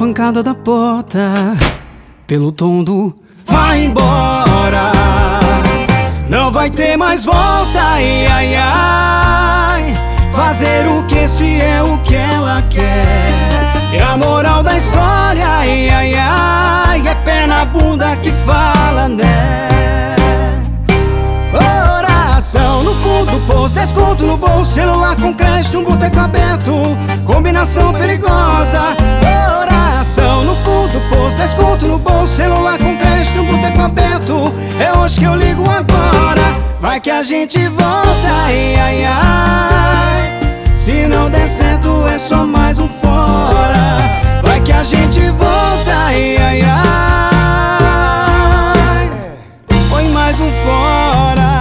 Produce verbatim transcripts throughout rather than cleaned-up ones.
pancada da porta, pelo tom do vai embora. Não vai ter mais volta, ai, ai, ai. Fazer o que se é o que ela quer. E a moral da história, ai, ai, ai, é pé na bunda que fala, né? Oração no fundo do posto, desconto no bolso, celular com crédito, um boteco aberto, combinação perigosa. Oração no fundo do posto, desconto no bolso, celular com crédito, um boteco aberto, é hoje que eu ligo agora. Vai que a gente volta, ai, ai, ai. Se não der certo é só mais um fora. Vai que a gente volta, ai, ai, ai. Foi mais um fora.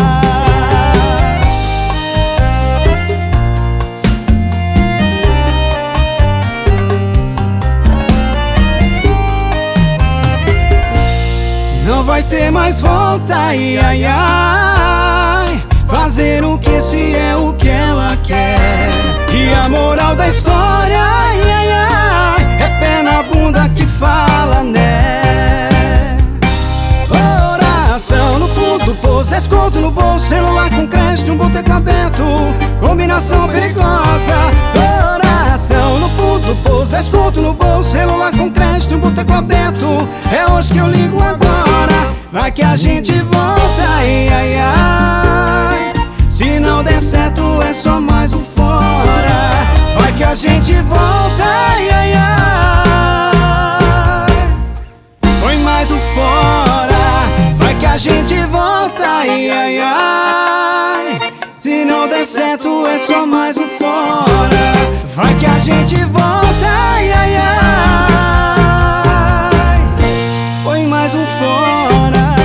Não vai ter mais volta, ai, ai, ai. Fazer o que se é o que ela quer. E a moral da história, ai, ai, ai, é pé na bunda que fala, né? Oração no fundo do poço, desconto no bolso, celular com crédito, um boteco aberto, combinação perigosa. Oração no fundo do poço, desconto no bolso, celular com crédito, um boteco aberto, é hoje que eu ligo agora. Vai que a gente volta, ai, ai, ai. Se não der certo é só mais um fora. Vai que a gente volta, ai, ai, ai. Foi mais um fora. Vai que a gente volta, ai, ai, ai. Se não der certo é só mais um fora. Vai que a gente volta, ai, ai, ai. Foi mais um fora.